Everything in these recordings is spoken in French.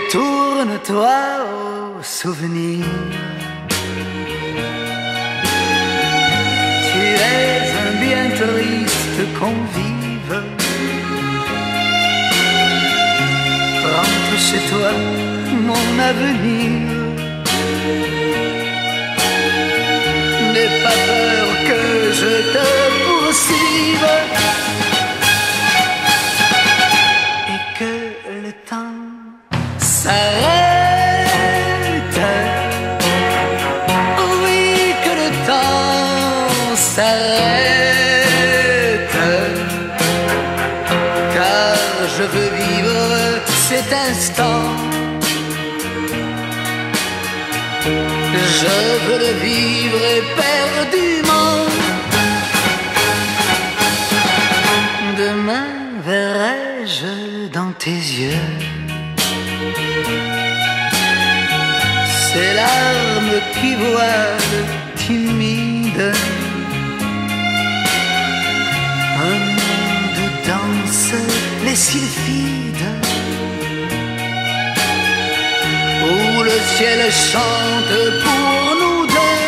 Tourne-toi au souvenir. Tu es un bien triste convive. Rentre chez toi, mon avenir. N'aie pas peur que je te poursuive et que le temps s'arrête. Oui, que le temps s'arrête, car je veux vivre cet instant. Je veux le vivre éperdument. Demain verrai-je dans tes yeux ces larmes qui voilent timides un monde où dansent les sylphides, où le ciel chante pour nous deux,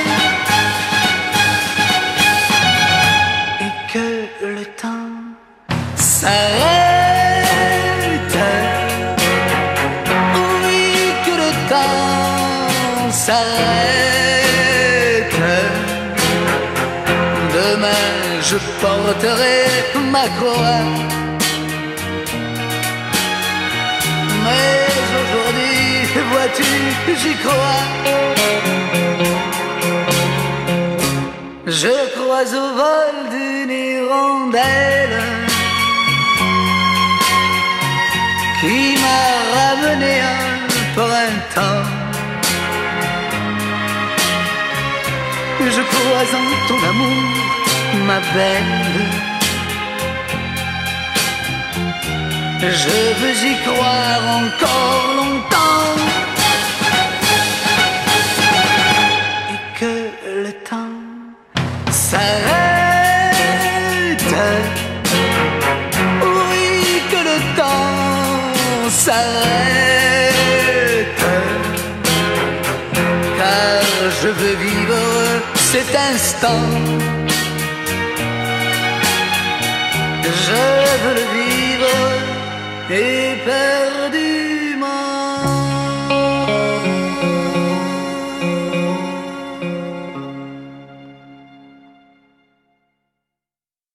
et que le temps s'arrête. Oui, que le temps s'arrête. Demain je porterai ma croix, mais aujourd'hui, vois-tu, j'y crois. Je crois au vol d'une hirondelle qui m'a ramené un printemps. Je crois en ton amour, ma belle. Je veux y croire encore longtemps, et que le temps s'arrête. Oui, que le temps s'arrête, car je veux vivre cet instant. Je veux le vivre éperdument.